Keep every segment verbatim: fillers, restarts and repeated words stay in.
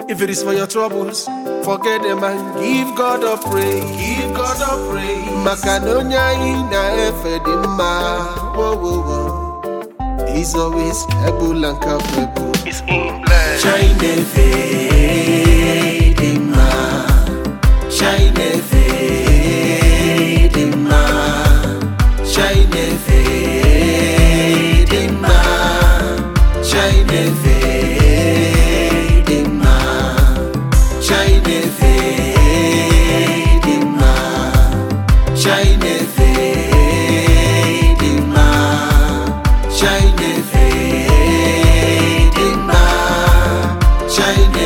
If it is for your troubles, forget them and give God a praise. Give God a praise. Makanonya ina efedima. Whoa, whoa, whoa. He's always able and capable. It's in blood. Shine fedima. Shine fedima. Shine fedima. Shine fedima. Shine fedima. Shine fedima. Shine fedima. Shine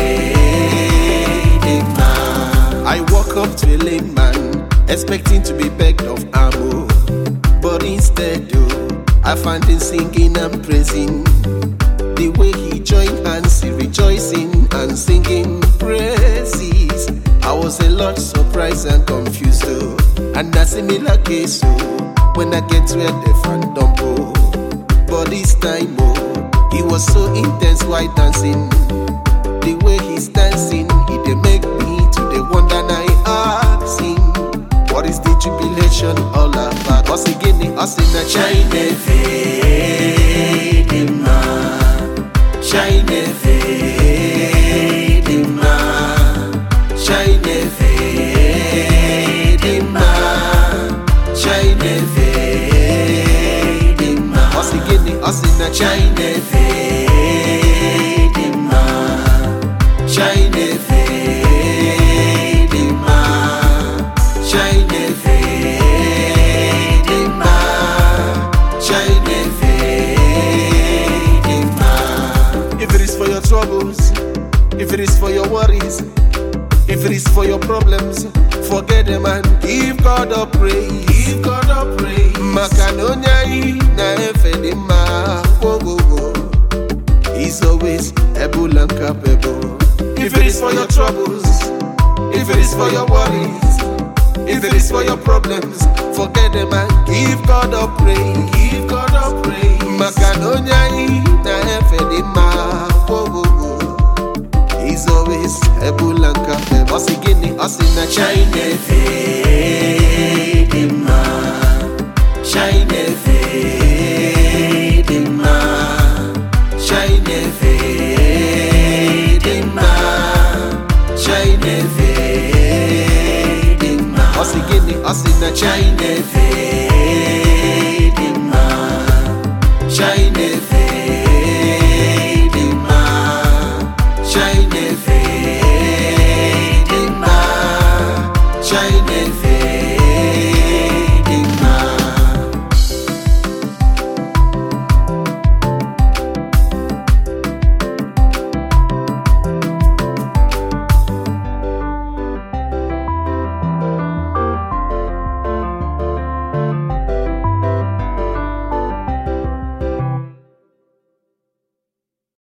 fedima. I walk up to a lame man, expecting to be begged of ammo, but instead, oh, I find him singing and praising. The way he joined hands, he rejoicing and singing praises. I was a lot surprised and confused, oh, and a similar case, oh, when I get to a different dump, oh. But this time, oh, he was so intense while dancing. The way he's dancing, he dey make me to the wonder and I ask him, what is the jubilation all about? Us again, us in the China fedima. Shine fedima. Shine fedima. Shine fedima. Us again, us in the China fedima. Shine fedima. Shine fedima. Shine fedima. If it is for your troubles, if it is for your worries, if it is for your problems, forget them and give God a praise. Give God a praise. Makanonya ina efedima. Whoa, whoa, whoa. He's always able and capable. If it is for your troubles, if it is for your worries, if it is for your problems, forget them and give God a praise. Give God a praise. Makanonya ina efedima. Whoa, whoa, whoa. He's always able and capable. Us again, us in the China fedima. Shine fedima. Shine fedima. Shine fedima. Us again, us in the China fedima. Shine fedima. Shine fedima. Shine